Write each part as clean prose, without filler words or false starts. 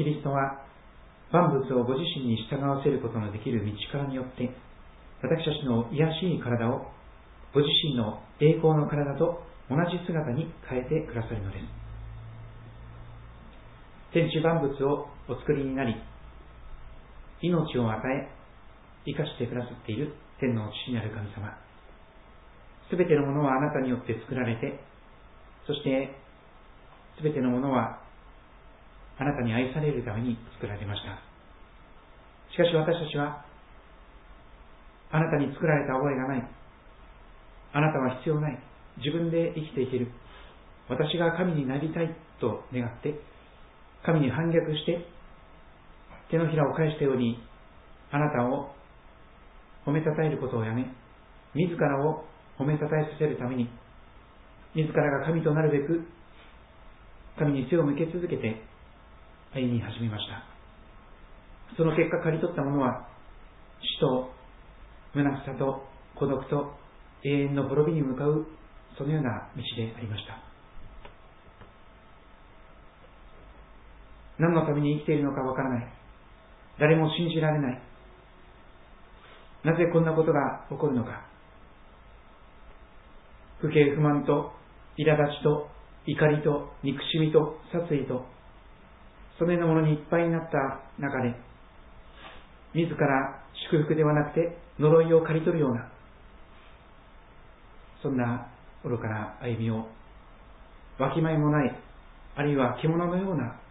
キリストは万物をご自身に従わせることのできる道からによって、私たちの卑しい体をご自身の栄光の体と同じ姿に変えてくださるのです。天地万物をお作りになり、命を与え、生かしてくださっている天の父なる神様。すべてのものはあなたによって作られて、そしてすべてのものはあなたに愛されるために作られました。しかし私たちは、あなたに作られた覚えがない。あなたは必要ない。自分で生きていける。私が神になりたいと願って、神に反逆して、手のひらを返したように、あなたを褒めたたえることをやめ、自らを褒めたたえさせるために、自らが神となるべく、神に背を向け続けて歩み始めました。その結果、刈り取ったものは、死と虚しさと孤独と永遠の滅びに向かう、そのような道でありました。何のために生きているのかわからない。誰も信じられない。なぜこんなことが起こるのか。不平不満と苛立ちと怒りと憎しみと殺意と、そのようなものにいっぱいになった中で、自ら祝福ではなくて呪いを刈り取るような、そんな愚かな歩みを、わきまえもない、あるいは獣のような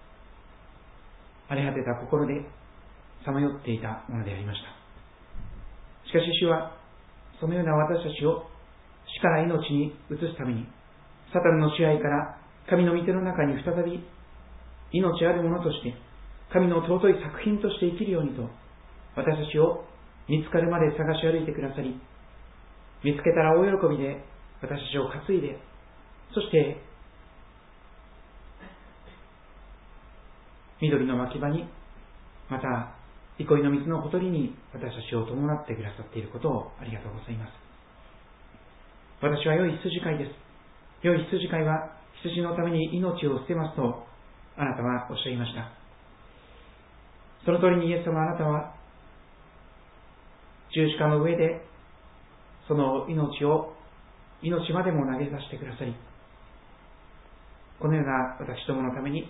荒れ果てた心でさまよっていたものでありました。しかし主は、そのような私たちを死から命に移すために、サタンの支配から神の御手の中に再び命あるものとして、神の尊い作品として生きるようにと、私たちを見つかるまで探し歩いてくださり、見つけたら大喜びで私たちを担いで、そして緑の牧場に、また憩いの水のほとりに私たちを伴ってくださっていることをありがとうございます。私は良い羊飼いです。良い羊飼いは羊のために命を捨てますとあなたはおっしゃいました。その通りにイエス様、あなたは十字架の上でその命までも投げ出してくださり、このような私どものために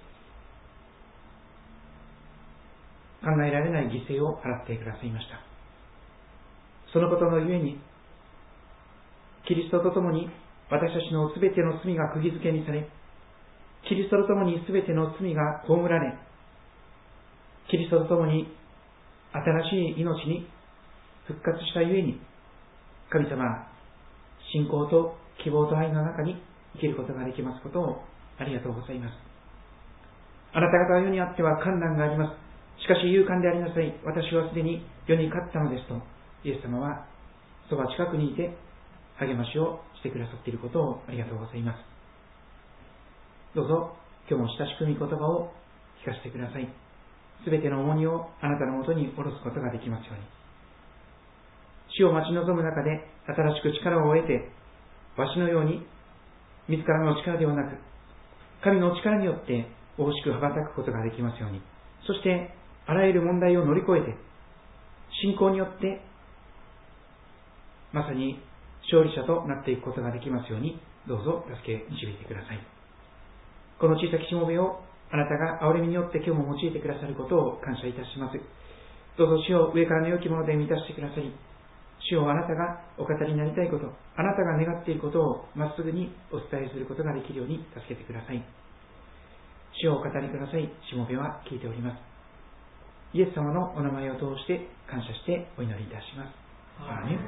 考えられない犠牲を払ってくださいました。そのことのゆえに、キリストと共に私たちのすべての罪が釘付けにされ、キリストと共にすべての罪が葬られ、キリストと共に新しい命に復活したゆえに、神様、信仰と希望と愛の中に生きることができますことをありがとうございます。あなた方は世にあっては困難があります。しかし勇敢でありなさい。私はすでに世に勝ったのですと、イエス様はそば近くにいて励ましをしてくださっていることをありがとうございます。どうぞ今日も親しく御言葉を聞かせてください。すべての重荷をあなたのもとに下ろすことができますように。死を待ち望む中で新しく力を得て、わしのように自らの力ではなく神の力によって大しく羽ばたくことができますように。そしてあらゆる問題を乗り越えて、信仰によってまさに勝利者となっていくことができますように、どうぞ助け導いてください。この小さきしもべをあなたが憐れみによって今日も用いてくださることを感謝いたします。どうぞ主を上からの良きもので満たしてくださり、主をあなたがお語りになりたいこと、あなたが願っていることをまっすぐにお伝えすることができるように助けてください。主をお語りください。しもべは聞いております。イエス様のお名前を通して感謝してお祈りいたします。アーメン。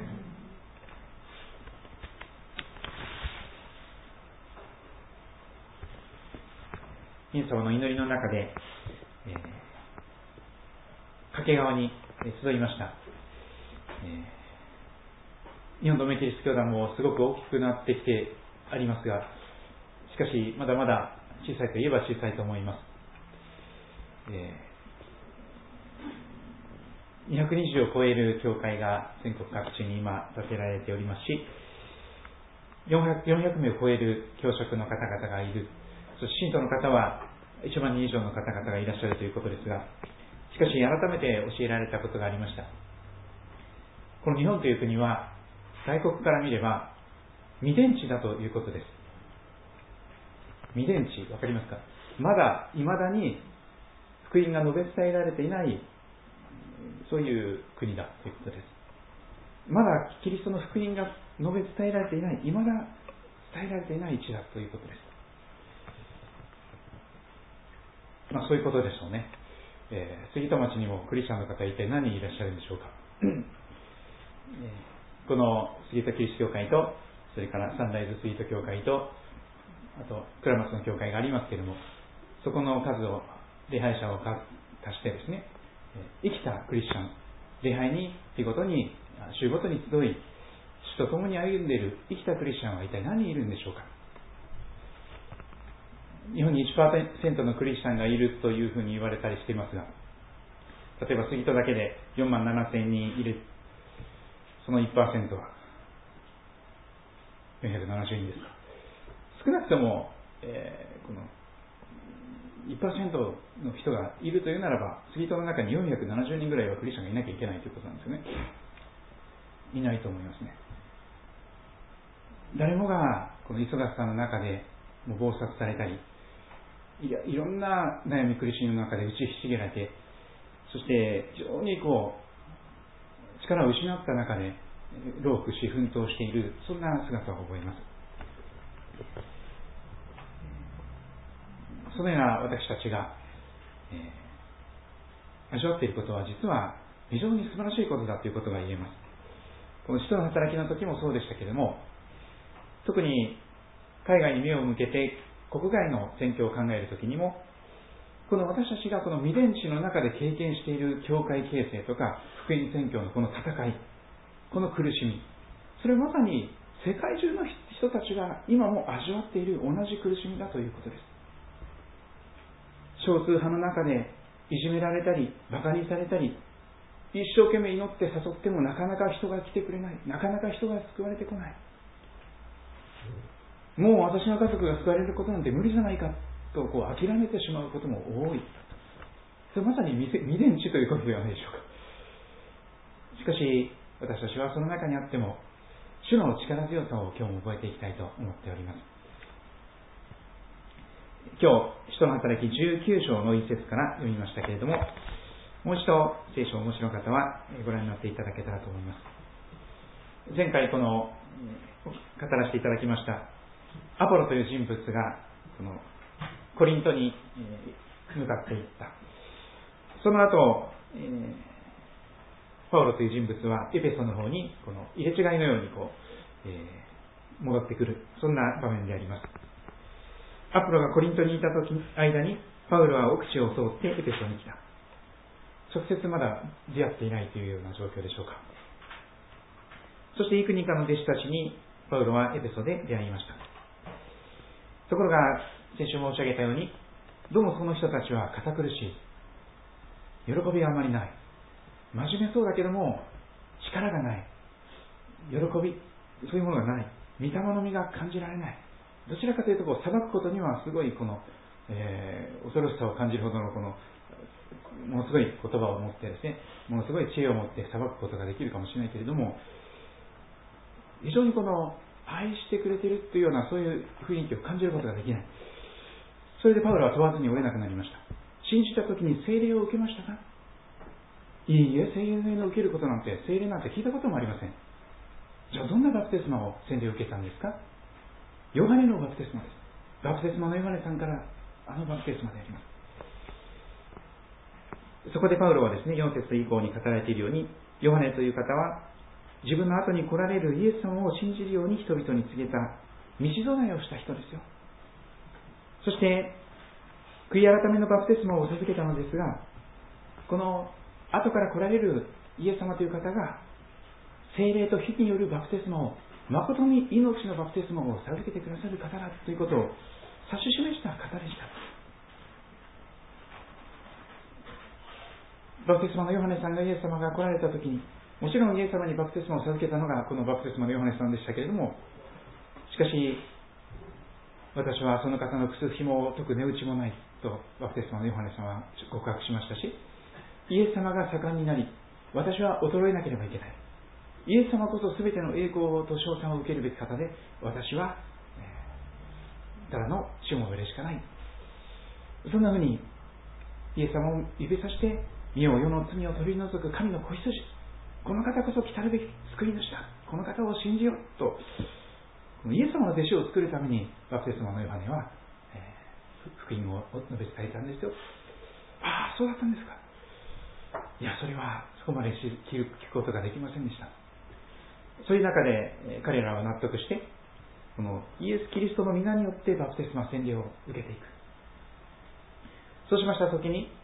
イエス様の祈りの中で、掛川に集いました。日本ドメキリスト教団もすごく大きくなってきてありますが、しかしまだまだ小さいといえば小さいと思います。220を超える教会が全国各地に今建てられておりますし、400名を超える教職の方々がいる。そして信徒の方は 1万人以上の方々がいらっしゃるということですが、しかし改めて教えられたことがありました。この日本という国は外国から見れば未伝地だということです。未伝地、わかりますか？未だに福音が述べ伝えられていない、そういう国だということです。まだキリストの福音が述べ伝えられていない、未だ伝えられていない地だということです。そういうことでしょうね。杉戸町にもクリスチャンの方一体何人いらっしゃるんでしょうか。この杉戸キリスト教会と、それからサンライズ杉戸教会と、あと倉松の教会がありますけれども、そこの数を礼拝者を足してですね、生きたクリスチャン、礼拝に日ごとに週ごとに集い、主と共に歩んでいる生きたクリスチャンは一体何人いるんでしょうか。日本に 1% のクリスチャンがいるというふうに言われたりしていますが、例えば杉戸だけで4万7千人いる、その 1% は470人ですか。少なくとも、この 1% の人がいるというならば、杉戸の中に470人ぐらいはクリスチャンがいなきゃいけないということなんですよね。いないと思いますね。誰もがこの忙しさの中でもう忙殺されたり、いろんな悩み苦しみの中で打ちひしげられて、そして非常に力を失った中で労苦し奮闘している、そんな姿を覚えます。そのような私たちが、味わっていることは実は非常に素晴らしいことだということが言えます。この使徒の働きの時もそうでしたけれども、特に海外に目を向けて国外の宣教を考えるときにも、この私たちがこの未伝地の中で経験している教会形成とか福音宣教のこの戦い、この苦しみ、それはまさに世界中の人たちが今も味わっている同じ苦しみだということです。少数派の中でいじめられたり馬鹿にされたり、一生懸命祈って誘ってもなかなか人が来てくれない、なかなか人が救われてこない、もう私の家族が救われることなんて無理じゃないかと諦めてしまうことも多い。それまさに未伝地ということではないでしょうか。しかし私たちはその中にあっても主の力強さを今日も覚えていきたいと思っております。今日使徒の働き19章の一節から読みましたけれども、もう一度聖書をお持ちの方はご覧になっていただけたらと思います。前回語らせていただきましたアポロという人物がこのコリントに向かっていった。その後、パウロという人物はエペソの方にこの入れ違いのように戻ってくる、そんな場面であります。アポロがコリントにいた間にパウロは奥地を通ってエペソに来た。直接まだ出会っていないというような状況でしょうか。そして幾人かの弟子たちにパウロはエペソで出会いました。ところが先週申し上げたように、どうもその人たちは堅苦しい、喜びがあまりない、真面目そうだけども力がない、喜び、そういうものがない、御霊の実が感じられない、どちらかというと裁くことにはすごい恐ろしさを感じるほどのものすごい言葉を持ってですね、ものすごい知恵を持って裁くことができるかもしれないけれども、非常に愛してくれているというようなそういう雰囲気を感じることができない。それでパウロは問わずに追えなくなりました。信じた時に聖霊を受けましたか？いいえ、聖霊を受けることなんて、聖霊なんて聞いたこともありません。じゃあどんなバプテスマを洗礼を受けたんですか？ヨハネのバプテスマです。バプテスマのヨハネさんからバプテスマであります。そこでパウロはですね、4節以降に語られているように、ヨハネという方は自分の後に来られるイエス様を信じるように人々に告げた道備えをした人ですよ。そして悔い改めのバプテスマを授けたのですが、この後から来られるイエス様という方が聖霊と火によるバプテスマを、誠に命のバプテスマを授けてくださる方だということを指し示した方でした。バプテスマのヨハネさんがイエス様が来られた時に、もちろんイエス様にバプテスマを授けたのがこのバプテスマのヨハネさんでしたけれども、しかし私はその方の靴紐を解く値打ちもない、 とバプテスマのヨハネさんは告白しましたし、イエス様が盛んになり、私は衰えなければいけない。イエス様こそ全ての栄光と称賛を受けるべき方で、私は、ただのしもべでしかない。そんなふうにイエス様を指さして、見よ世の罪を取り除く神の子羊、この方こそ来たるべき救い主だ、この方を信じようと、イエス様の弟子を作るためにバプテスマのヨハネは、福音を述べ伝えたんですよ。ああ、そうだったんですか。いや、それはそこまで聞くことができませんでした。そういう中で彼らは納得して、このイエス・キリストの皆によってバプテスマ洗礼を受けていく。そうしましたときに、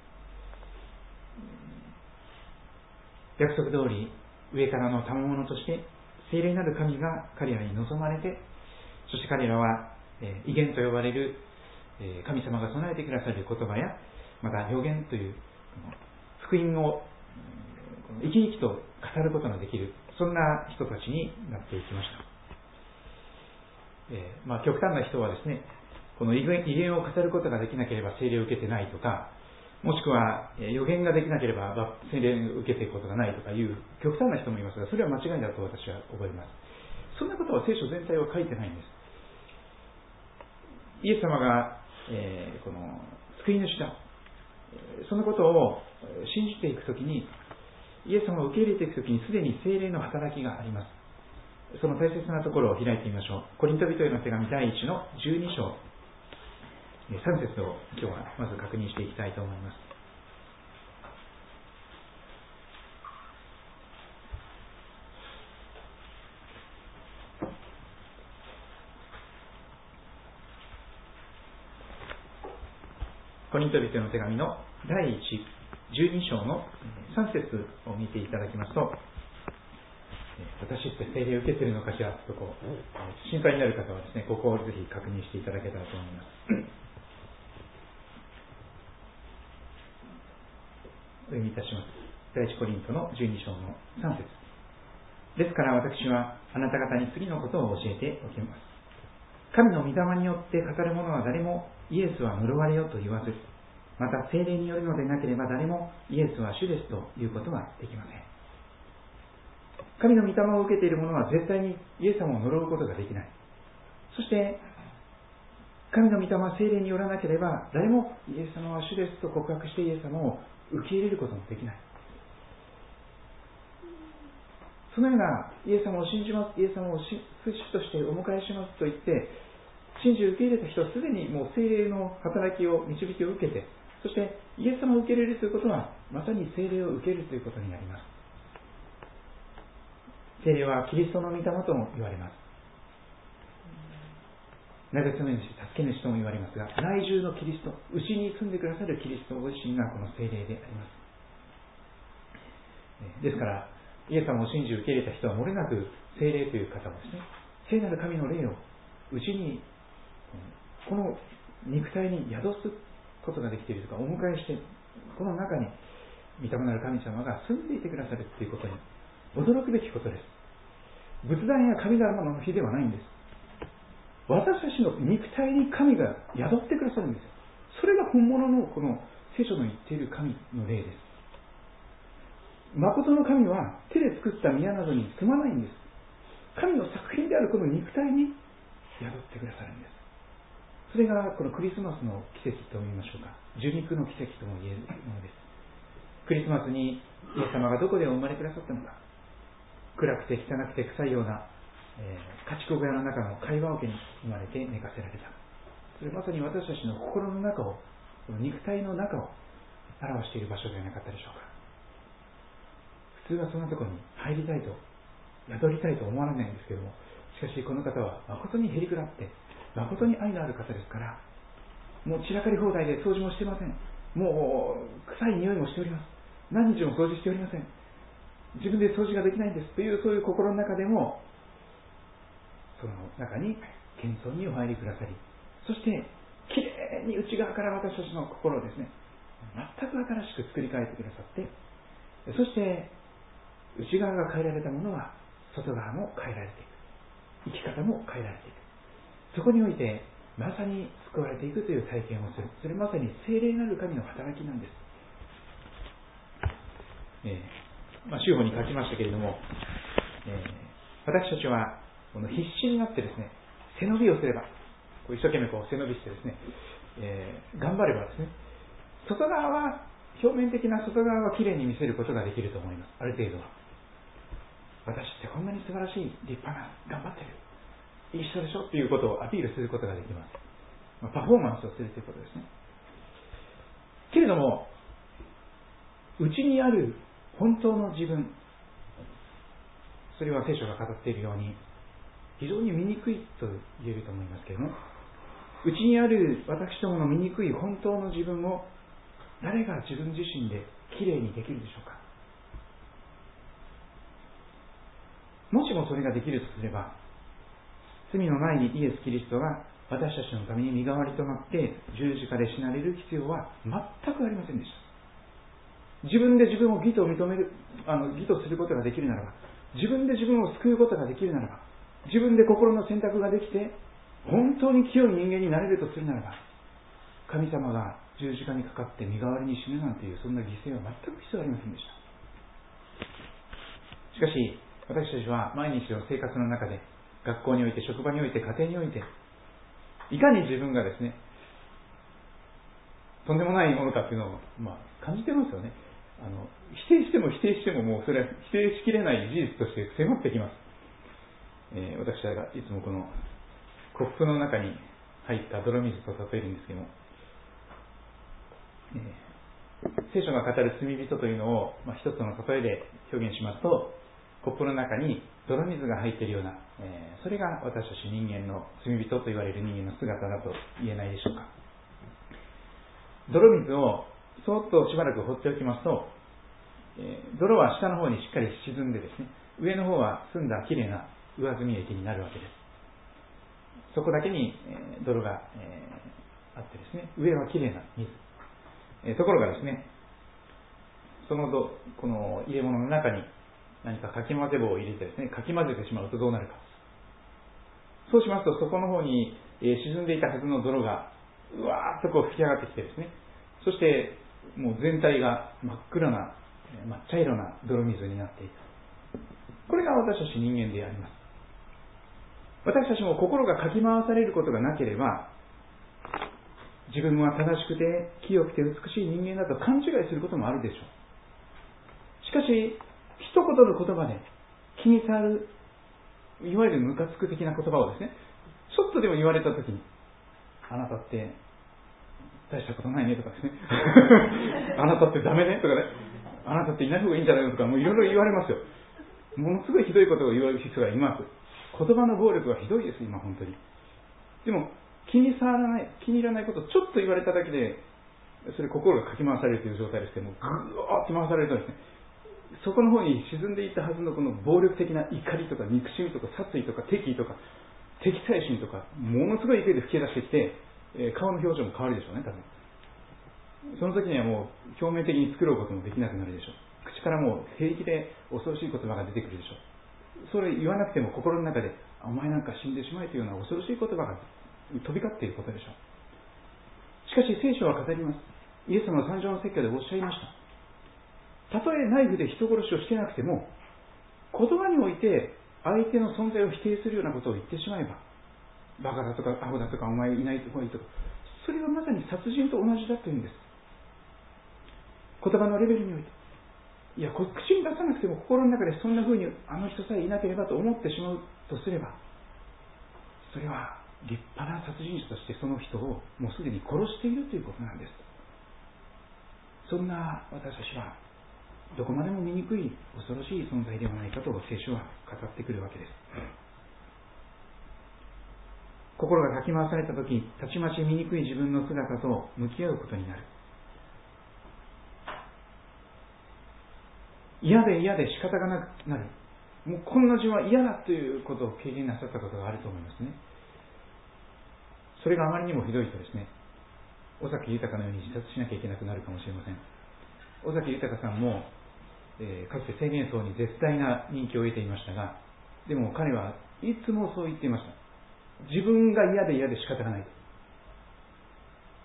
約束通り上からの賜物として聖霊なる神が彼らに望まれて、そして彼らは異言と呼ばれる神様が備えてくださる言葉や、また予言という福音を生き生きと語ることのできる、そんな人たちになっていきました。極端な人はですね、この異言を語ることができなければ聖霊を受けてないとか、もしくは予言ができなければ聖霊を受けていくことがないとかいう極端な人もいますが、それは間違いだと私は思います。そんなことは聖書全体は書いてないんです。イエス様が、この救い主だ、そのことを信じていくときに、イエス様を受け入れていくときにすでに聖霊の働きがあります。その大切なところを開いてみましょう。コリント人への手紙第1の12章3節を今日はまず確認していきたいと思います。コリント人への手紙の第1、12章の3節を見ていただきますと、私って聖霊を受けているのかしらと心配になる方はですね、ここをぜひ確認していただけたらと思います。お読みいたします。第一コリントの12章の3節ですから私はあなた方に次のことを教えておきます。神の御霊によって語る者は誰もイエスは呪われよと言わず、また聖霊によるのでなければ誰もイエスは主ですということはできません。神の御霊を受けている者は絶対にイエス様を呪うことができない。そして神の御霊は聖霊によらなければ誰もイエス様は主ですと告白してイエス様を受け入れることもできない。そのようなイエス様を信じます、イエス様を主としてお迎えしますと言って信じ受け入れた人はすでにもう聖霊の働きを導きを受けて、そしてイエス様を受け入れるということはまさに聖霊を受けるということになります。聖霊はキリストの御霊とも言われます。慰め主、助け主とも言われますが、内住のキリスト、内に住んでくださるキリストご自身がこの聖霊であります。ですからイエス様を信じ受け入れた人はもれなく聖霊という方をですね、聖なる神の霊を内にこの肉体に宿すことができているとか、お迎えしてこの中に御霊なる神様が住んでいてくださるということに驚くべきことです。仏壇や神様の日ではないんです。私たちの肉体に神が宿ってくださるんですよ。それが本物のこの聖書の言っている神の霊です。誠の神は手で作った宮などに住まないんです。神の作品であるこの肉体に宿ってくださるんです。それがこのクリスマスの奇跡と言いましょうか、受肉の奇跡とも言えるものです。クリスマスにイエス様がどこでお生まれくださったのか、暗くて汚くて臭いような、家畜小屋の中の貝羽桶に生まれて寝かせられた。それまさに私たちの心の中を、この肉体の中を表している場所ではなかったでしょうか。普通はそんなところに入りたいと、宿りたいと思われないんですけども、しかしこの方は誠にへりくらって誠に愛のある方ですから、もう散らかり放題で掃除もしてません。もう臭い匂いもしております。何日も掃除しておりません。自分で掃除ができないんですというそういう心の中でも、その中に謙遜にお入りくださり、そしてきれいに内側から私たちの心をですね、全く新しく作り変えてくださって、そして内側が変えられたものは外側も変えられていく、生き方も変えられていく。そこにおいてまさに救われていくという体験をする。それまさに聖霊なる神の働きなんです。週報に書きましたけれども、私たちはこの必死になってですね、背伸びをすれば、一生懸命背伸びしてですね、頑張ればですね、外側は、表面的な外側はきれいに見せることができると思います。ある程度は。私ってこんなに素晴らしい、立派な、頑張ってる、いい人でしょっていうことをアピールすることができます。パフォーマンスをするということですね。けれども、内にある本当の自分、それは聖書が語っているように、非常に醜いと言えると思いますけれども、内にある私どもの醜い本当の自分を誰が自分自身できれいにできるでしょうか。もしもそれができるとすれば、罪のないイエス・キリストが私たちのために身代わりとなって十字架で死なれる必要は全くありませんでした。自分で自分を義と認める、義とすることができるならば、自分で自分を救うことができるならば、自分で心の選択ができて本当に清い人間になれるとするならば、神様が十字架にかかって身代わりに死ぬなんていうそんな犠牲は全く必要ありませんでした。しかし私たちは毎日の生活の中で、学校において、職場において、家庭において、いかに自分がですね、とんでもないものかっていうのを、感じてますよね。否定してももうそれは否定しきれない事実として迫ってきます。私がいつもこのコップの中に入った泥水と例えるんですけども、聖書が語る罪人というのを、一つの例えで表現しますと、コップの中に泥水が入っているような、それが私たち人間の罪人と言われる人間の姿だと言えないでしょうか。泥水をそーっとしばらく放っておきますと、泥は下の方にしっかり沈んでですね、上の方は澄んだきれいな上澄み液になるわけです。そこだけに、泥が、あってですね、上はきれいな水。ところがですね、この入れ物の中に何かかき混ぜ棒を入れてですね、かき混ぜてしまうとどうなるか。そうしますと、そこの方に沈んでいたはずの泥がうわーっと吹き上がってきてですね、そしてもう全体が真っ暗な真っ茶色な泥水になっていく。これが私たち人間であります。私たちも心がかき回されることがなければ、自分は正しくて清くて美しい人間だと勘違いすることもあるでしょう。しかし一言の言葉で気に障る、いわゆるムカつく的な言葉をですね、ちょっとでも言われたときに、あなたって大したことないねとかですねあなたってダメねとかね、あなたっていない方がいいんじゃないのとか、もういろいろ言われますよ。ものすごいひどいことを言われる人がいます。言葉の暴力はひどいです、今本当に。でも気に入らないことをちょっと言われただけで、それ心がかき回されるという状態ですけども、ぐーっと回されるとですね、そこの方に沈んでいったはずのこの暴力的な怒りとか憎しみとか殺意とか敵意とか敵対心とか、ものすごい勢いで吹き出してきて、顔の表情も変わるでしょうね、多分。その時にはもう表面的に作ろうこともできなくなるでしょう。口からもう平気で恐ろしい言葉が出てくるでしょう。それ言わなくても心の中で、お前なんか死んでしまえというような恐ろしい言葉が飛び交っていることでしょう。しかし聖書は語ります。イエス様の三条の説教でおっしゃいました。たとえナイフで人殺しをしてなくても、言葉において相手の存在を否定するようなことを言ってしまえば、バカだとかアホだとかお前いないとかいいとか、それはまさに殺人と同じだというんです。言葉のレベルにおいて、いや口に出さなくても心の中でそんな風にあの人さえいなければと思ってしまうとすれば、それは立派な殺人者としてその人をもうすでに殺しているということなんです。そんな私たちはどこまでも醜い恐ろしい存在ではないかと聖書は語ってくるわけです。心がかき回されたとき、たちまち醜い自分の姿と向き合うことになる。嫌で仕方がなくなる。もうこんな自分は嫌だということを経験なさったことがあると思いますね。それがあまりにもひどいとですね、尾崎豊のように自殺しなきゃいけなくなるかもしれません。尾崎豊さんも、かつて青年層に絶大な人気を得ていましたが、でも彼はいつもそう言っていました。自分が嫌で仕方がない。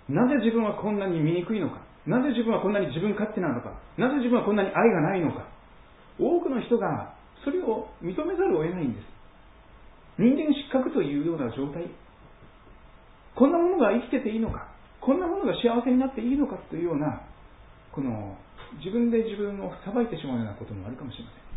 なぜ自分はこんなに醜いのか、なぜ自分はこんなに自分勝手なのか、なぜ自分はこんなに愛がないのか。多くの人がそれを認めざるを得ないんです。人間失格というような状態、こんなものが生きてていいのか、こんなものが幸せになっていいのかというような、この自分で自分を裁いてしまうようなこともあるかもしれません。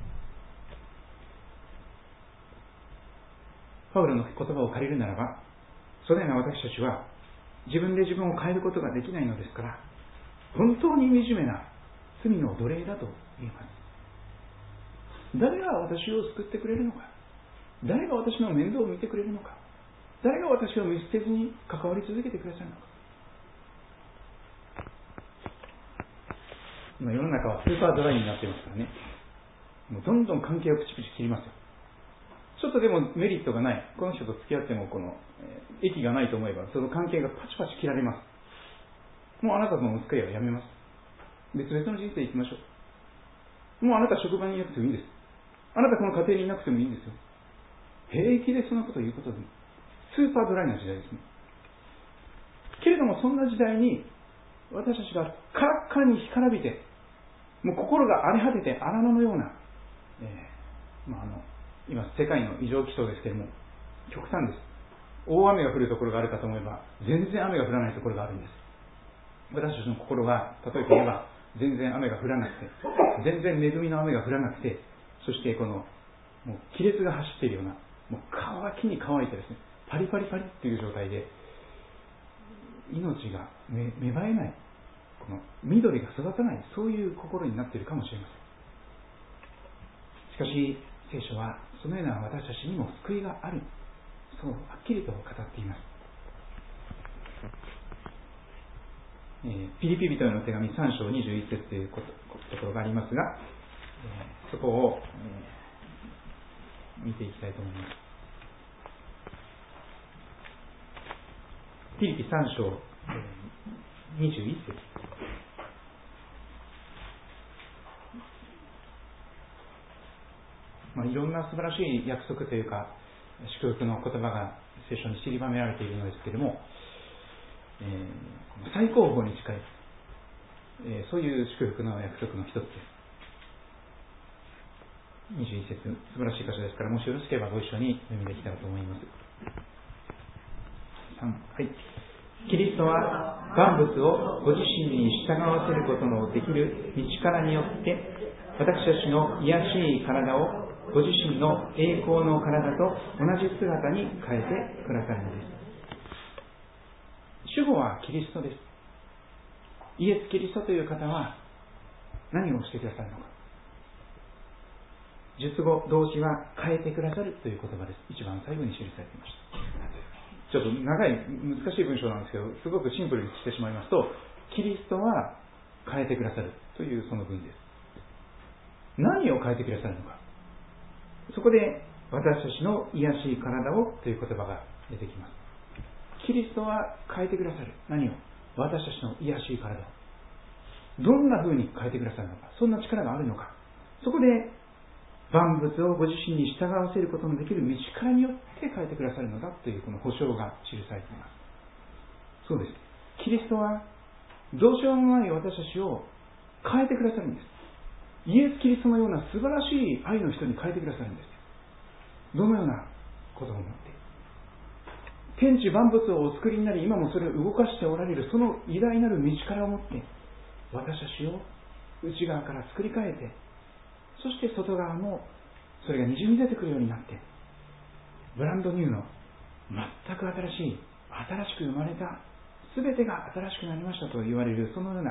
パウロの言葉を借りるならば、そのような私たちは自分で自分を変えることができないのですから、本当に惨めな罪の奴隷だと言えます。誰が私を救ってくれるのか、誰が私の面倒を見てくれるのか、誰が私を見捨てずに関わり続けてくださるのか。今世の中はスーパードライになっていますからね、もうどんどん関係をプチプチ切りますよ。ちょっとでもメリットがない、この人と付き合っても益がないと思えば、その関係がパチパチ切られます。もうあなたとのお付き合いはやめます。別々の人生行きましょう。もうあなた職場にいなくてもいいです。あなたこの家庭にいなくてもいいんですよ。平気でそんなことを言うことで、スーパードライな時代ですね。けれどもそんな時代に私たちがカラッカラに干からびて、もう心が荒れ果てて荒野のような、今世界の異常気象ですけれども、極端です。大雨が降るところがあるかと思えば全然雨が降らないところがあるんです。私たちの心が例えば言えば全然雨が降らなくて、全然恵みの雨が降らなくて、そしてもう亀裂が走っているような、もう乾きに乾いてですね、パリパリパリっていう状態で命が芽生えない、この緑が育たない、そういう心になっているかもしれません。しかし聖書はそのような私たちにも救いがある、そうはっきりと語っています。ピリピ人への手紙3章21節というところがありますが、そこを、見ていきたいと思います。ピリピ3章21節、いろんな素晴らしい約束というか祝福の言葉が聖書に散りばめられているのですけれども、最高峰に近い、そういう祝福の約束の一つです。21節、素晴らしい箇所ですから、もしよろしければご一緒に読みできたらと思います。3、はい。キリストは万物をご自身に従わせることのできる道からによって私たちの癒しい体をご自身の栄光の体と同じ姿に変えてくださるのです。主語はキリストです。イエス・キリストという方は何をしてくださるのか。述語動詞は変えてくださるという言葉です。一番最後に記されていました。ちょっと長い難しい文章なんですけど、すごくシンプルにしてしまいますと、キリストは変えてくださるというその文です。何を変えてくださるのか。そこで私たちの癒しい体をという言葉が出てきます。キリストは変えてくださる。何を？私たちの癒しい体をどんな風に変えてくださるのか、そんな力があるのか。そこで万物をご自身に従わせることのできる道からによって変えてくださるのだというこの保証が記されています。そうです。キリストはどうしようもない私たちを変えてくださるんです。イエス・キリストのような素晴らしい愛の人に変えてくださるんです。どのようなことを思って、天地万物をお作りになり、今もそれを動かしておられるその偉大なる道からを持って私たちを内側から作り変えて、そして外側もそれがにじみ出てくるようになって、ブランドニューの全く新しい、新しく生まれた、全てが新しくなりましたと言われる、そのような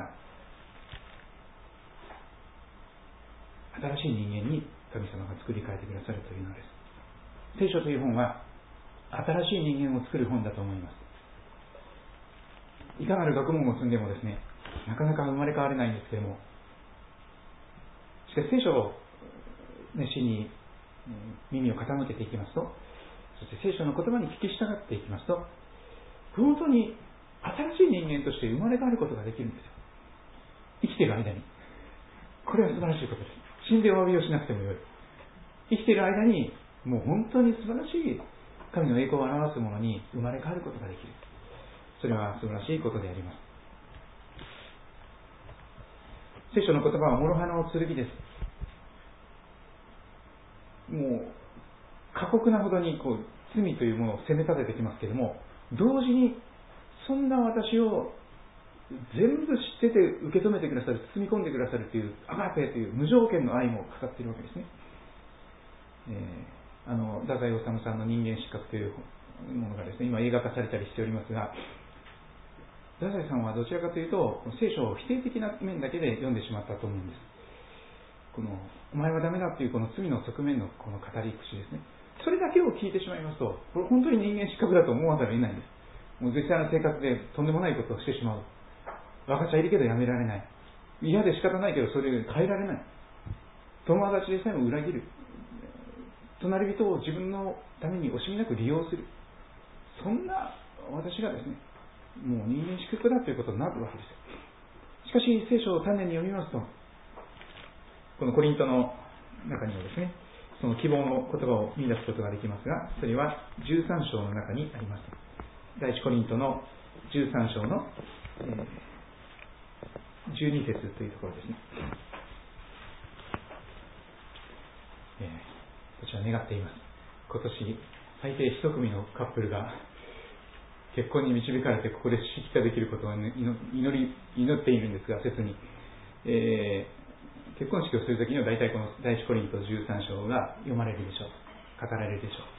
新しい人間に神様が作り変えてくださるというのです。聖書という本は新しい人間を作る本だと思います。いかなる学問を積んでもですね、なかなか生まれ変われないんですけれども、しかし聖書を熱心に耳を傾けていきますと、そして聖書の言葉に聞き従っていきますと、本当に新しい人間として生まれ変わることができるんですよ。生きている間に。これは素晴らしいことです。死んでお詫びをしなくてもよい。生きている間にもう本当に素晴らしい神の栄光を表すものに生まれ変わることができる。 それは素晴らしいことであります。聖書の言葉は諸刃の剣です。もう過酷なほどに罪というものを責め立ててきますけれども、同時にそんな私を全部知ってて受け止めてくださる、包み込んでくださるというアガペという無条件の愛も語っているわけですね。太宰治さんの人間失格というものがですね、今映画化されたりしておりますが、太宰さんはどちらかというと聖書を否定的な面だけで読んでしまったと思うんです。お前はダメだというこの罪の側面のこの語り口ですね、それだけを聞いてしまいますと、これ本当に人間失格だと思わざるを得ないんです。もう絶対な生活でとんでもないことをしてしまう。分かっちゃいるけどやめられない。嫌で仕方ないけどそれを変えられない。友達でさえも裏切る。隣人を自分のために惜しみなく利用する。そんな私がですね、もう人間失格だということになるわけですよ。しかし聖書を丹念に読みますと、このコリントの中にはですね、その希望の言葉を見出すことができますが、それは13章の中にあります。第一コリントの13章の12節というところですね。私は願っています。今年最低一組のカップルが結婚に導かれてここで指揮ができることを祈っているんですが、切に、結婚式をするときには大体この第一コリント13章が読まれるでしょう、語られるでしょ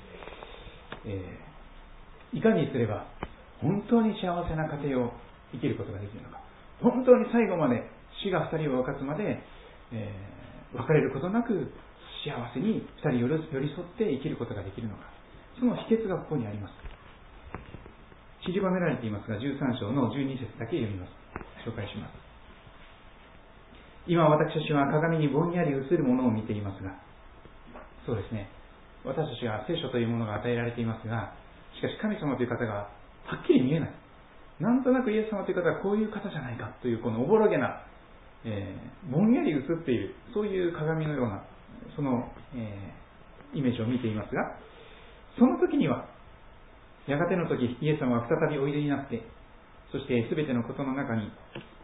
う。いかにすれば本当に幸せな家庭を生きることができるのか、本当に最後まで死が二人を分かつまで、別れることなく幸せに二人寄り添って生きることができるのか、その秘訣がここにあります。散りばめられていますが、13章の12節だけ読みます。紹介します。今私たちは鏡にぼんやり映るものを見ていますが、そうですね、私たちは聖書というものが与えられていますが、しかし神様という方がはっきり見えない。なんとなくイエス様という方はこういう方じゃないかというこのおぼろげな、ぼんやり映っている、そういう鏡のようなその、イメージを見ていますが、その時にはやがての時イエス様は再びおいでになって、そして全てのことの中に、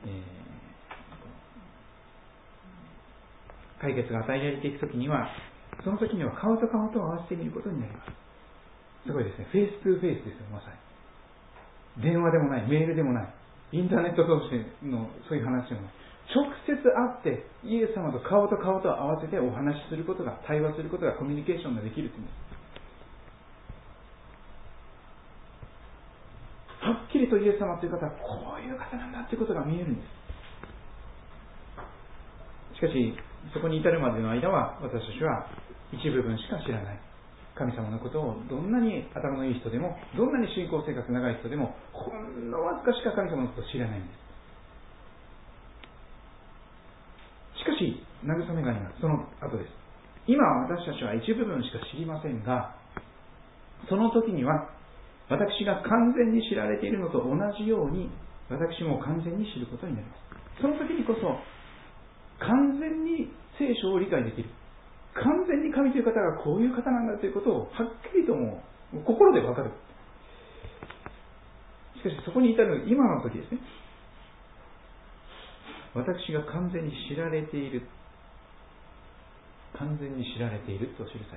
解決が与えられていく時には、その時には顔と顔と合わせてみることになります。すごいですね。フェイストゥフェイスですよ、まさに。電話でもない、メールでもない、インターネット通してのそういう話でもない。直接会ってイエス様と顔と顔と合わせてお話しすることが、対話することが、コミュニケーションができるというんです。はっきりとイエス様という方はこういう方なんだということが見えるんです。しかしそこに至るまでの間は、私たちは一部分しか知らない。神様のことをどんなに頭のいい人でも、どんなに信仰生活長い人でも、ほんのわずかしか神様のことを知らないんです。しかし慰めがあります。その後です。今私たちは一部分しか知りませんが、その時には私が完全に知られているのと同じように、私も完全に知ることになります。その時にこそ完全に聖書を理解できる、完全に神という方がこういう方なんだということをはっきりともう心でわかる。しかしそこに至る今の時ですね、私が完全に知られている、完全に知られていると記されています。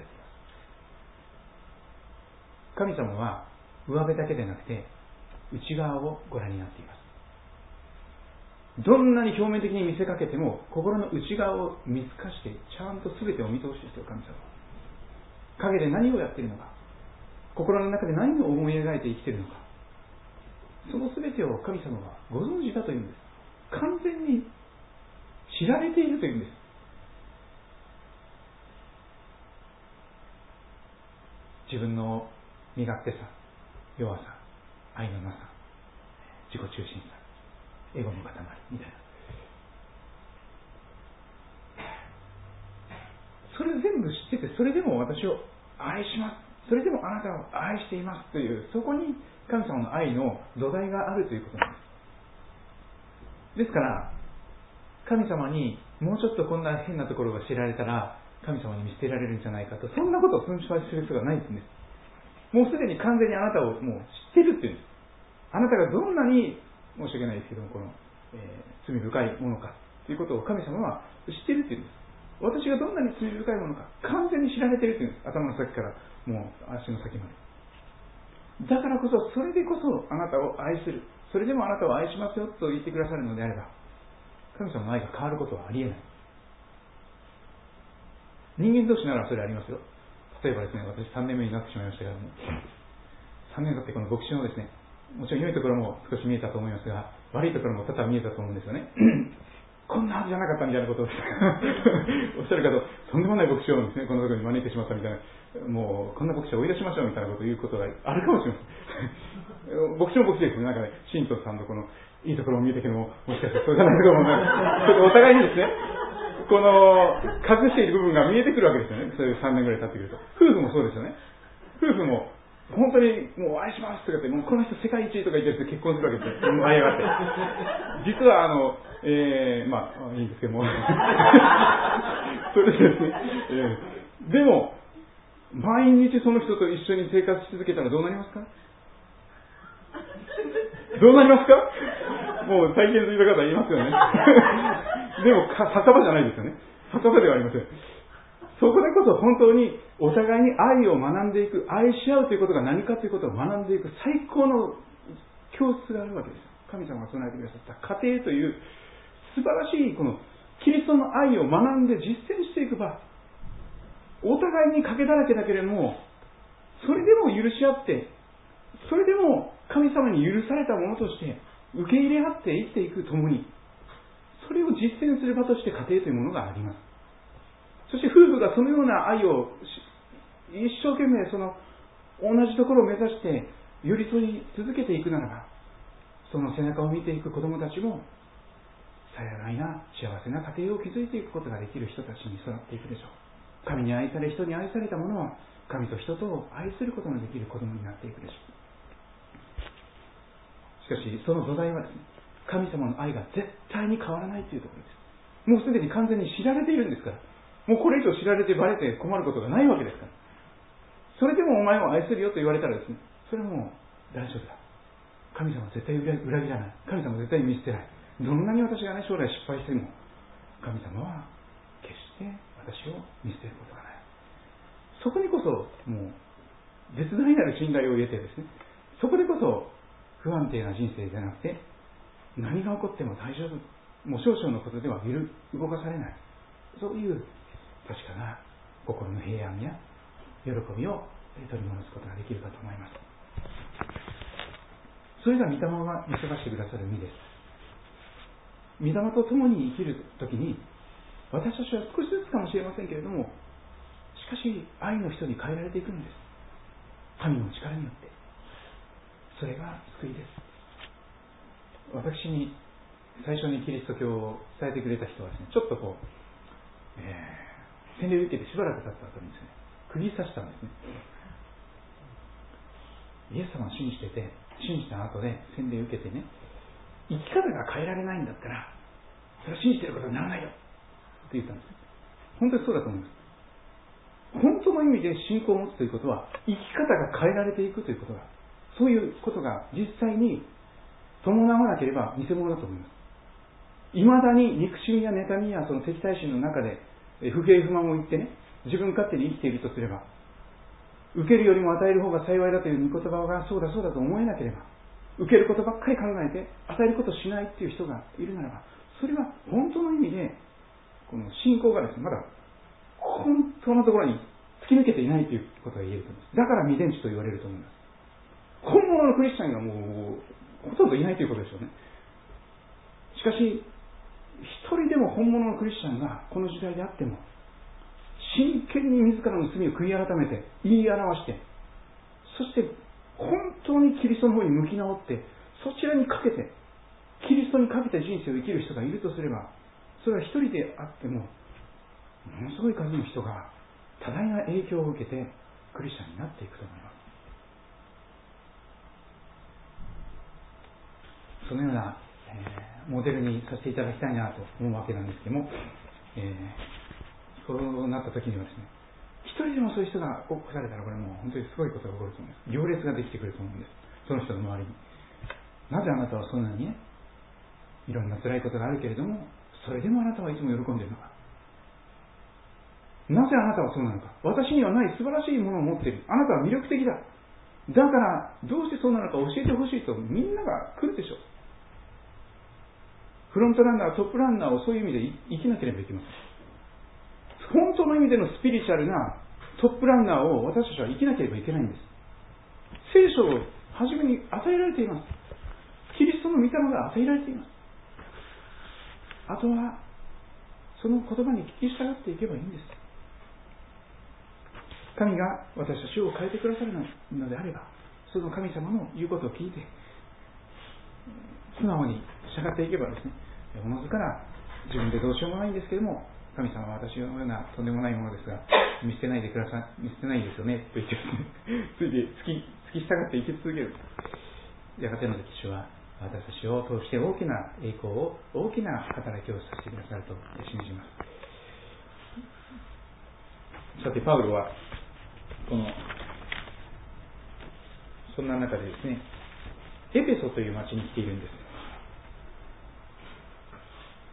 神様は上辺だけでなくて内側をご覧になっています。どんなに表面的に見せかけても、心の内側を見透かしてちゃんと全てを見通しですよ。神様は陰で何をやっているのか、心の中で何を思い描いて生きているのか、その全てを神様はご存知だというんです。完全に知られているというんです。自分の身勝手さ、弱さ、愛のなさ、自己中心さ、エゴの塊みたいな、それを全部知ってて、それでも私を愛します、それでもあなたを愛していますという、そこに神様の愛の土台があるということなんです。ですから神様にもうちょっとこんな変なところが知られたら神様に見捨てられるんじゃないかと、そんなことを心配する必要がないんです。もうすでに完全にあなたをもう知ってるっていうんです。 あなたがどんなに申し訳ないですけども、罪深いものかということを神様は知っているというんです。私がどんなに罪深いものか完全に知られているというんです。頭の先からもう足の先まで。だからこそ、それでこそあなたを愛する、それでもあなたを愛しますよと言ってくださるのであれば、神様の愛が変わることはありえない。人間同士ならそれありますよ。例えばですね、私3年目になってしまいましたけども、3年経ってこの牧師のですね、もちろん良いところも少し見えたと思いますが、悪いところも多々見えたと思うんですよね。こんなはずじゃなかったみたいなことをおっしゃる方、とんでもない牧師をですね、このところに招いてしまったみたいな、もうこんな牧師を追い出しましょうみたいなことを言うことがあるかもしれません。牧師も牧師ですね、なんかね、信徒さんのこのいいところも見えてきても、もしかしたらそうじゃないところもちょっとお互いにですね、この隠している部分が見えてくるわけですよね。そういう3年ぐらい経ってくると。夫婦もそうですよね。夫婦も本当にもう愛しますとかって、もうこの人世界一とか言ってる人結婚するわけですよ。舞い上がって。実はまあいいんですけども。それでですね、でも毎日その人と一緒に生活し続けたらどうなりますか？どうなりますか？もう体験という方言いますよね。でも酒場じゃないですよね。酒場ではありません。そこでこそ本当にお互いに愛を学んでいく、愛し合うということが何かということを学んでいく最高の教室があるわけです。神様が備えてくださった家庭という素晴らしいこのキリストの愛を学んで実践していく場。お互いに賭けだらけだけれども、それでも許し合って、それでも神様に許されたものとして受け入れ合って生きていくともに、それを実践する場として家庭というものがあります。そして夫婦がそのような愛を一生懸命その同じところを目指して寄り添い続けていくならば、その背中を見ていく子供たちも幸いな幸せな家庭を築いていくことができる人たちに育っていくでしょう。神に愛され、人に愛された者は神と人とを愛することのできる子供になっていくでしょう。しかしその土台はですね、神様の愛が絶対に変わらないというところです。もうすでに完全に知られているんですから、もうこれ以上知られてバレて困ることがないわけですから。それでもお前を愛するよと言われたらですね、それはもう大丈夫だ。神様は絶対裏切らない。神様は絶対に見捨てない。どんなに私がね、将来失敗しても、神様は決して私を見捨てることがない。そこにこそ、もう、絶大なる信頼を得てですね、そこでこそ、不安定な人生じゃなくて、何が起こっても大丈夫。もう少々のことでは動かされない。そういう確かな心の平安や喜びを取り戻すことができるかと思います。それが御霊が見せ出してくださる身です。御霊と共に生きるときに、私たちは少しずつかもしれませんけれども、しかし愛の人に変えられていくんです。神の力によって。それが救いです。私に最初にキリスト教を伝えてくれた人はですね、ちょっとこう、洗礼を受けてしばらく経った後にですね、釘刺したんですね。イエス様を信じた後で洗礼を受けてね、生き方が変えられないんだったら、それは信じていることにならないよって言ったんです。本当にそうだと思います。本当の意味で信仰を持つということは、生き方が変えられていくということが、そういうことが実際に伴わなければ偽物だと思います。未だに憎しみや妬みやその敵対心の中で不平不満を言ってね、自分勝手に生きているとすれば、受けるよりも与える方が幸いだという御言葉がそうだそうだと思えなければ、受けることばっかり考えて与えることをしないという人がいるならば、それは本当の意味でこの信仰がですね、まだ本当のところに突き抜けていないということが言えると思います。だから未伝知と言われると思います。本物のクリスチャンがもうほとんどいないということでしょうね。しかし一人でも本物のクリスチャンがこの時代であっても、真剣に自らの罪を悔い改めて言い表して、そして本当にキリストの方に向き直って、そちらにかけてキリストにかけて人生を生きる人がいるとすれば、それは一人であってもものすごい数の人が多大な影響を受けてクリスチャンになっていくと思います。そのような、モデルにさせていただきたいなと思うわけなんですけども、そうなった時にはですね、一人でもそういう人が起こされたら、これもう本当にすごいことが起こると思います。行列ができてくると思うんです。その人の周りに。 なぜあなたはそんなにね、いろんな辛いことがあるけれども、それでもあなたはいつも喜んでいるのか。なぜあなたはそうなのか。私にはない素晴らしいものを持っている。あなたは魅力的だ。だからどうしてそうなのか教えてほしいとみんなが来るでしょう。フロントランナー、トップランナーをそういう意味で生きなければいけません。本当の意味でのスピリチュアルなトップランナーを私たちは生きなければいけないんです。聖書を初めに与えられています。キリストの御霊が与えられています。あとはその言葉に聞き従っていけばいいんです。神が私たちを変えてくださるのであれば、その神様の言うことを聞いて素直に従っていけばですね、おのずから自分でどうしようもないんですけども、神様は私のようなとんでもないものですが見捨てないでください、見捨てないですよねと言ってですね、ついで突き従って生き続ける。やがての時主は私たちを通して大きな栄光を、大きな働きをさせてくださると信じます。さてパウロはそんな中でですね、エペソという町に来ているんです。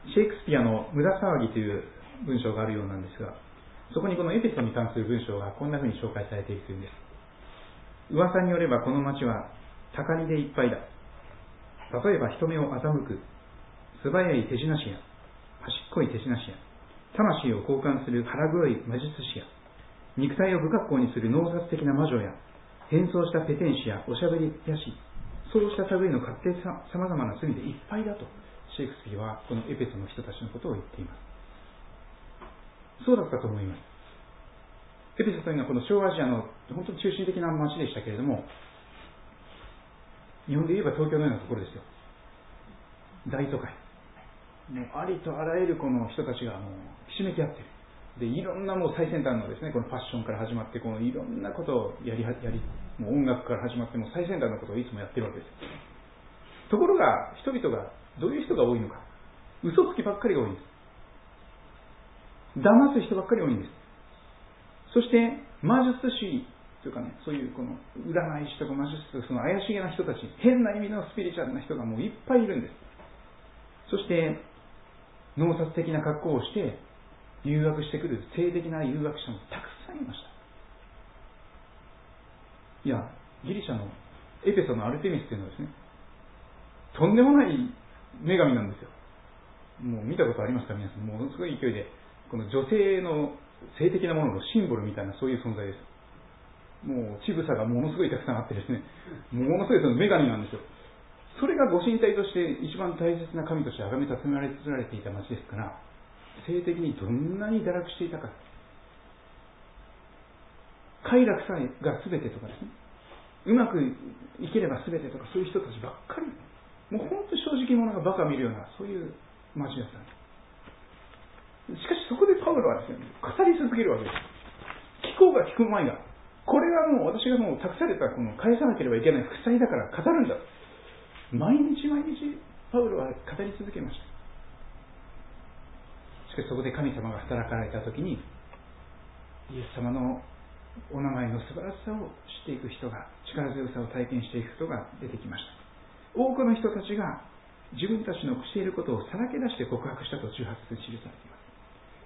シェイクスピアの無駄騒ぎという文章があるようなんですが、そこにこのエペソに関する文章がこんな風に紹介されているというんです。噂によればこの町は高荷でいっぱいだ。例えば人目を欺く素早い手品師や端っこい手品師や魂を交換する腹黒い魔術師や肉体を不格好にする脳殺的な魔女や変装したペテン師やおしゃべり屋師、そうした類の勝手さまざまな罪でいっぱいだとシェイクスピアはこのエペソの人たちのことを言っています。そうだったと思います。エペソというのはこの小アジアの本当に中心的な町でしたけれども、日本で言えば東京のようなところですよ。大都会、もうありとあらゆるこの人たちがもうひしめき合っている。でいろんなもう最先端のですね、このファッションから始まってこのいろんなことをやりもう音楽から始まってもう最先端のことをいつもやってるわけです。ところが人々がどういう人が多いのか、嘘つきばっかりが多いんです。騙す人ばっかり多いんです。そして魔術師というかね、そういうこの占い師とか魔術師とかその怪しげな人たち、変な意味のスピリチュアルな人がもういっぱいいるんです。そして脳殺的な格好をして誘惑してくる性的な誘惑者もたくさんいました。いや、ギリシャのエペソのアルテミスというのはですね、とんでもない女神なんですよ。もう見たことありますか皆さん。ものすごい勢いでこの女性の性的なもののシンボルみたいな、そういう存在です。もう乳房がものすごいたくさんあってですね、ものすごいその女神なんですよ。それがご神体として一番大切な神として崇め立てられていた町ですから、性的にどんなに堕落していたか、快楽さえが全てとかですね、うまく生きれば全てとか、そういう人たちばっかり、もう本当に正直者がバカ見るような、そういう町だったんです。しかしそこでパウロはですね、語り続けるわけです。聞こうが聞くまいが、これはもう私がもう託されたこの返さなければいけない負債だから語るんだ。毎日毎日パウロは語り続けました。しかしそこで神様が働かれたときに、イエス様のお名前の素晴らしさを知っていく人が、力強さを体験していく人が出てきました。多くの人たちが自分たちのしていることをさらけ出して告白したと18節に記されています。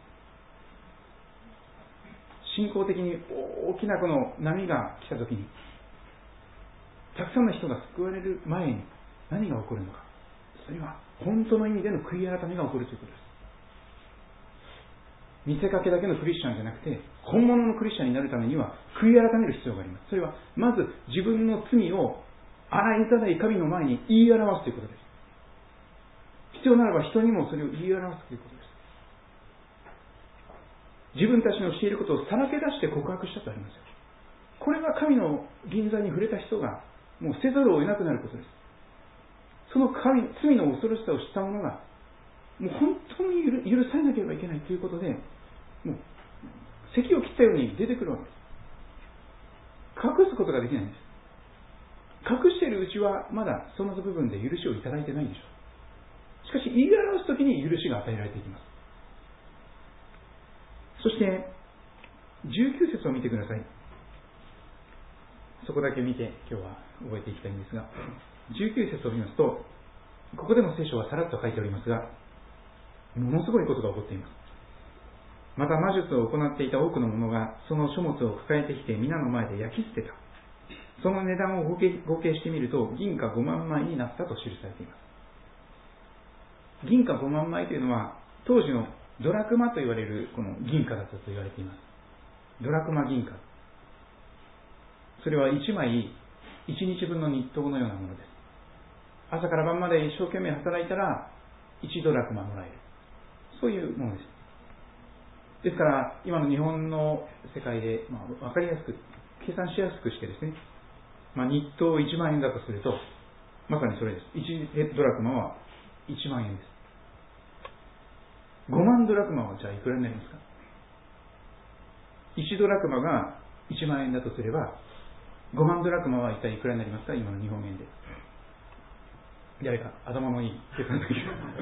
信仰的に大きなこの波が来たときに、たくさんの人が救われる前に何が起こるのか。それは本当の意味での悔い改めが起こるということです。見せかけだけのクリスチャンじゃなくて、本物のクリスチャンになるためには悔い改める必要があります。それはまず自分の罪を洗いざらい神の前に言い表すということです。必要ならば人にもそれを言い表すということです。自分たちのしていることをさらけ出して告白したとありますよ。これは神の臨在に触れた人がもうせざるを得なくなることです。その罪の恐ろしさを知った者がもう本当に許されなければいけないということで、もう咳を切ったように出てくるわけです。隠すことができないんです。隠しているうちはまだその部分で許しをいただいてないんでしょう。しかし言い表すときに許しが与えられていきます。そして19節を見てください。そこだけ見て今日は覚えていきたいんですが、 19節を見ますと、ここでも聖書はさらっと書いておりますが、ものすごいことが起こっています。また魔術を行っていた多くの者がその書物を抱えてきて皆の前で焼き捨てた。その値段を合計してみると銀貨5万枚になったと記されています。銀貨5万枚というのは当時のドラクマと言われるこの銀貨だったと言われています。ドラクマ銀貨、それは1枚1日分の日当のようなものです。朝から晩まで一生懸命働いたら1ドラクマもらえる、そういうものです。ですから今の日本の世界で、分かりやすく計算しやすくしてですね、日当1万円だとするとまさにそれです。1ドラクマは1万円です。5万ドラクマはじゃあいくらになりますか。1ドラクマが1万円だとすれば5万ドラクマは一体いくらになりますか、今の日本円で。誰か頭のいい計算できる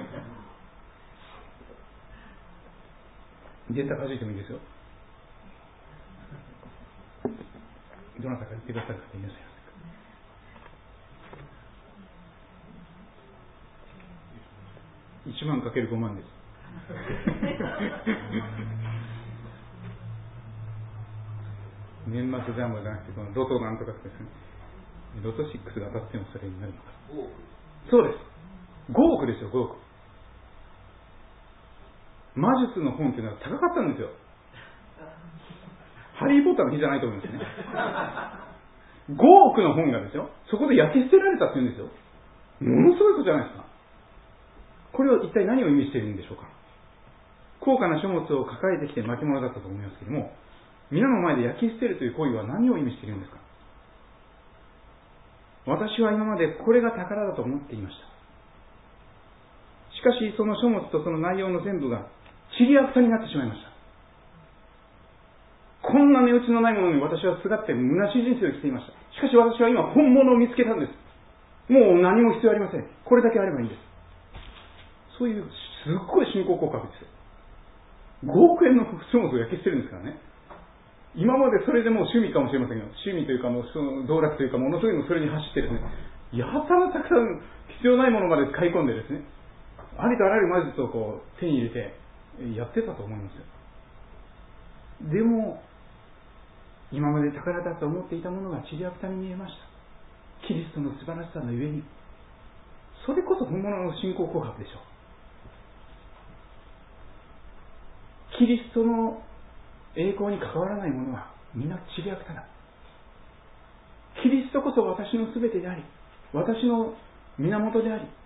データ弾いてもいいですよ。どなたか言ってくださる方いらっしゃいますか。1万かける5万です年末ジャンボじゃなくてこのロトなんとかですね、ロト6が当たってもそれになるのか。そうです、5億ですよ、5億。魔術の本っていうのは高かったんですよ。ハリーポッターの日じゃないと思うんですね。5億の本がですよ、そこで焼き捨てられたっていうんですよ。ものすごいことじゃないですか。これは一体何を意味しているんでしょうか。高価な書物を抱えてきて巻物だったと思いますけれども、皆の前で焼き捨てるという行為は何を意味しているんですか。私は今までこれが宝だと思っていました。しかしその書物とその内容の全部がちりやふたになってしまいました。こんな値打ちのないものに私はすがって虚しい人生を生きていました。しかし私は今本物を見つけたんです。もう何も必要ありません。これだけあればいいんです。そういうすっごい信仰告白ですよ。5億円の書物を焼き捨てるんですからね。今までそれでもう趣味かもしれませんが、趣味というかその道楽というかものすごいのそれに走ってですね、やたらたくさん必要ないものまで買い込んでですね、ありとあらゆる魔術を手に入れてやってたと思いますよ。でも今まで宝だと思っていたものがちりやふたに見えました。キリストの素晴らしさのゆえに、それこそ本物の信仰告白でしょう。キリストの栄光に関わらないものはみんなちりやふただ。キリストこそ私のすべてであり、私の源であり、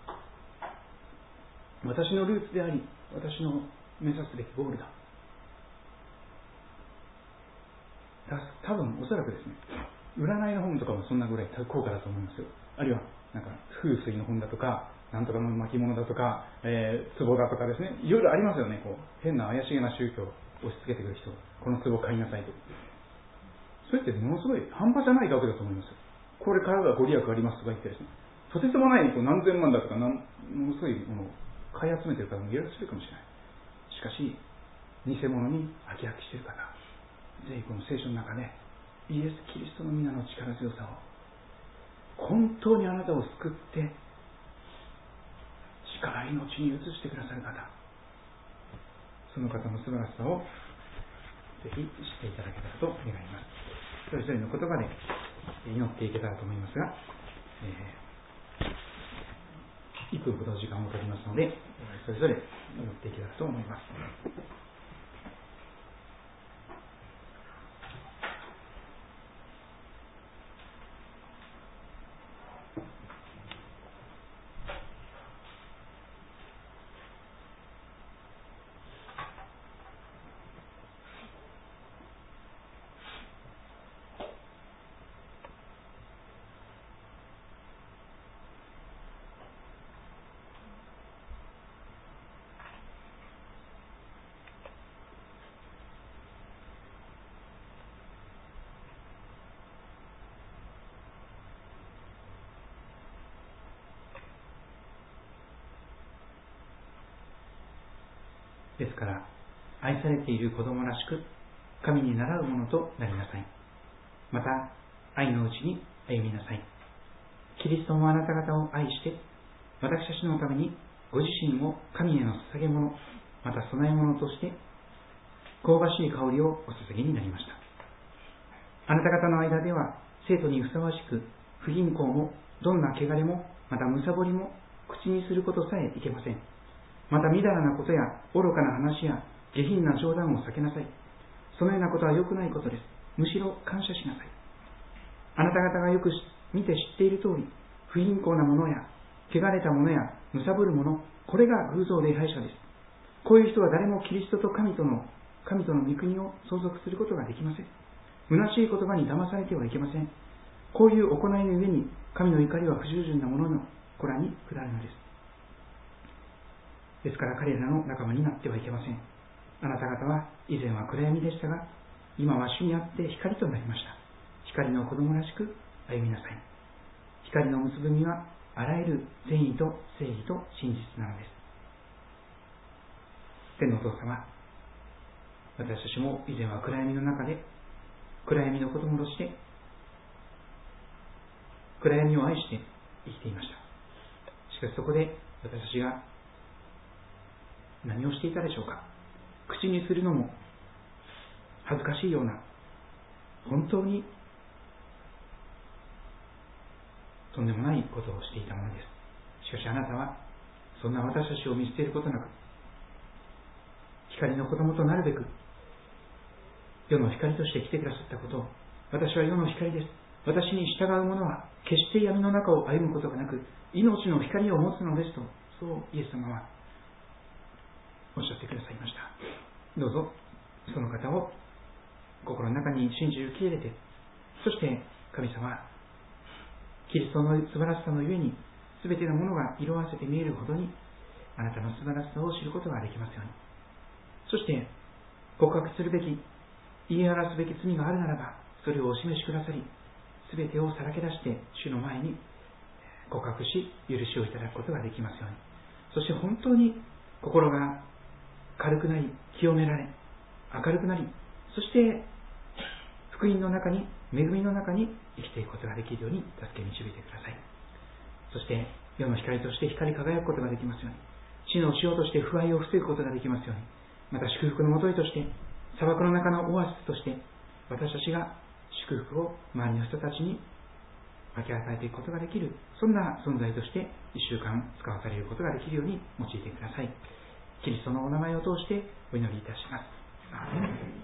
私のルーツであり、私の目指すべきゴールだ。多分おそらくですね、占いの本とかもそんなぐらい高価だと思いますよ。あるいはなんか風水の本だとか、なんとかの巻物だとか、壺だとかですね、いろいろありますよね。変な怪しげな宗教を押し付けてくる人、この壺買いなさいと。それってものすごい半端じゃない額だと思いますよ。これからがご利益ありますとか言ってですね、とてつもない何千万だとかものすごいものを買い集めている方もいらっしゃるかもしれない。しかし偽物に飽き飽きしている方、ぜひこの聖書の中でイエス・キリストの皆の力強さを、本当にあなたを救って死から命に移してくださる方、その方の素晴らしさをぜひ知っていただけたらと願います。それぞれの言葉で祈っていけたらと思いますが、1分ほど時間を取りますので、それぞれ祈っていけたらと思います。ですから愛されている子供らしく神に倣うものとなりなさい。また愛のうちに歩みなさい。 キリストもあなた方を愛して、私たちのためにご自身を神への捧げ物、また供え物として香ばしい香りをお捧げになりました。あなた方の間では生徒にふさわしく、不貧困もどんな汚れもまたむさぼりも口にすることさえいけません。またみだらなことや愚かな話や下品な冗談を避けなさい。そのようなことは良くないことです。むしろ感謝しなさい。あなた方がよく見て知っている通り、不貧困なものや汚れたものやむさぼるもの、これが偶像礼拝者です。こういう人は誰もキリストと神との御国を相続することができません。虚しい言葉に騙されてはいけません。こういう行いの上に神の怒りは不従順な者の子らに下るのです。ですから彼らの仲間になってはいけません。あなた方は以前は暗闇でしたが、今は主にあって光となりました。光の子供らしく歩みなさい。光の結ぶ実はあらゆる善意と正義と真実なのです。天のお父様、私たちも以前は暗闇の中で、暗闇の子供として暗闇を愛して生きていました。しかしそこで私たちが何をしていたでしょうか。口にするのも恥ずかしいような、本当にとんでもないことをしていたものです。しかしあなたはそんな私たちを見捨てることなく、光の子供となるべく世の光として来てくださったことを、私は世の光です、私に従う者は決して闇の中を歩むことがなく命の光を持つのですと、そうイエス様はおっしゃってくださいました。どうぞその方を心の中に信じ受け入れて、そして神様、キリストの素晴らしさのゆえに全てのものが色あせて見えるほどにあなたの素晴らしさを知ることができますように。そして告白するべき、言い表すべき罪があるならばそれをお示しくださり、全てをさらけ出して主の前に告白し許しをいただくことができますように。そして本当に心が軽くなり、清められ、明るくなり、そして福音の中に、恵みの中に生きていくことができるように助け導いてください。そして世の光として光り輝くことができますように、地の塩として腐敗を防ぐことができますように、また祝福のもといとして砂漠の中のオアシスとして私たちが祝福を周りの人たちに分け与えていくことができる、そんな存在として1週間使わされることができるように用いてください。キリストのお名前を通してお祈りいたします。アーメン。